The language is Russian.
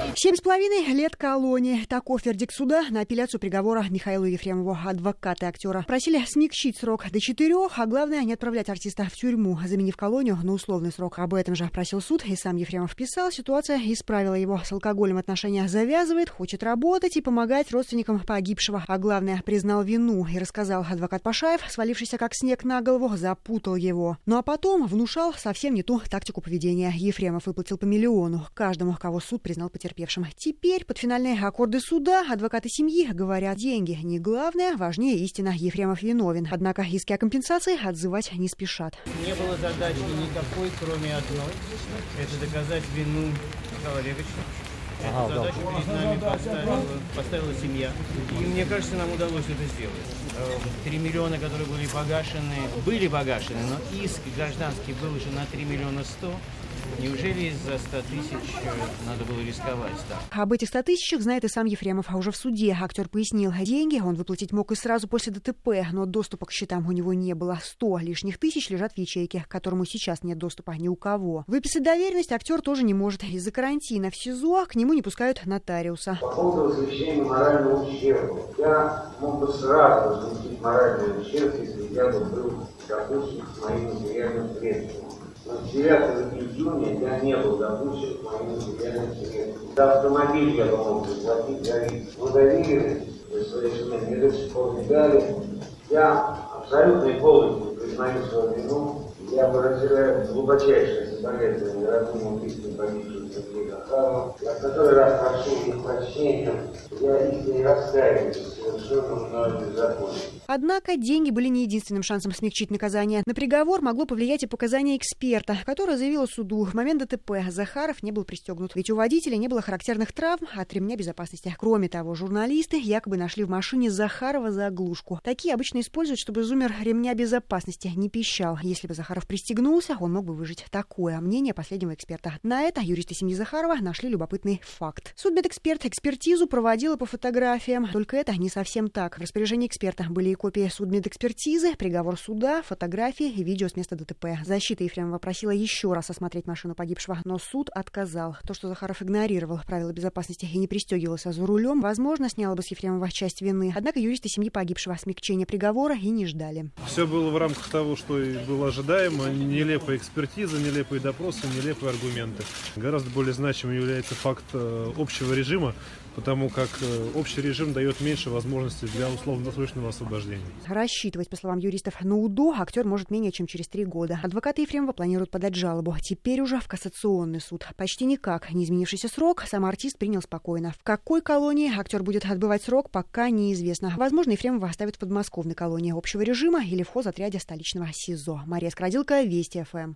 7,5 лет колонии. Таков вердикт суда на апелляцию приговора Михаилу Ефремову. Адвокаты актера просили смягчить срок до 4, а главное, не отправлять артиста в тюрьму, заменив колонию на условный срок. Об этом же просил суд, и сам Ефремов писал. Ситуация исправила его. С алкоголем отношения завязывает, хочет работать и помогать родственникам погибшего. А главное, признал вину и рассказал. Адвокат Пашаев, свалившийся как снег на голову, запутал его. Ну а потом внушал совсем не ту тактику поведения. Ефремов выплатил по миллиону каждому, кого суд признал потерпевшим. Теперь под финальные аккорды суда адвокаты семьи говорят: деньги не главное, важнее истина. Ефремов виновен. Однако иски о компенсации отзывать не спешат. Не было задачи никакой, кроме одной. Это доказать вину Михаила Олеговича. Эту задачу перед нами поставила семья. И мне кажется, нам удалось это сделать. 3 миллиона, которые были погашены, но иск гражданский был уже на 3 миллиона 100. Неужели из-за 100 тысяч надо было рисковать так? Об этих 100 тысячах знает и сам Ефремов. А уже в суде актер пояснил: деньги он выплатить мог и сразу после ДТП, но доступа к счетам у него не было. 100 лишних тысяч лежат в ячейке, к которому сейчас нет доступа ни у кого. Выписать доверенность актер тоже не может. Из-за карантина в СИЗО к нему не пускают нотариуса. По поводу возмещения морального ущерба. Я мог бы сразу возместить моральный ущерб, если я бы был допущен к моим материальным средствам. Но 9 июня я не был допущен к моим материальным средствам. За автомобиль я бы мог заплатить за вид. Вы доверились, вы совершенно мне до сих пор не дали. Я абсолютно и полностью признаю свою вину. Я выражаю глубочайшее соболезнование родным и близким погибшим Сергею Захарову. Я в который раз прошу их прощения. Я искренне раскаиваюсь в совершенном мною беззаконии. Однако деньги были не единственным шансом смягчить наказание. На приговор могло повлиять и показания эксперта, который заявил суду: в момент ДТП Захаров не был пристегнут, ведь у водителя не было характерных травм от ремня безопасности. Кроме того, журналисты якобы нашли в машине Захарова заглушку. Такие обычно используют, чтобы зумер ремня безопасности не пищал. Если бы Захаров пристегнулся, он мог бы выжить. Такое мнение последнего эксперта. На это юристы семьи Захарова нашли любопытный факт. Судмедэксперт экспертизу проводила по фотографиям. Только это не совсем так. В распоряжении эксперта были и копии судмедэкспертизы, приговор суда, фотографии и видео с места ДТП. Защита Ефремова просила еще раз осмотреть машину погибшего, но суд отказал. То, что Захаров игнорировал правила безопасности и не пристегивался за рулем, возможно, сняло бы с Ефремова часть вины. Однако юристы семьи погибшего смягчения приговора и не ждали. Все было в рамках того, что и было ожидаемо. Нелепая экспертиза, нелепые допросы, нелепые аргументы. Гораздо более значимым является факт общего режима, потому как общий режим дает меньше возможностей для условно-досрочного освобождения. Рассчитывать, по словам юристов, на УДО актер может менее чем через 3 года. Адвокаты Ефремова планируют подать жалобу. Теперь уже в кассационный суд. Почти никак не изменившийся срок сам артист принял спокойно. В какой колонии актер будет отбывать срок, пока неизвестно. Возможно, Ефремова оставят в подмосковной колонии общего режима или в хозотряде столичного СИЗО. Мария Скородилка, Вести ФМ.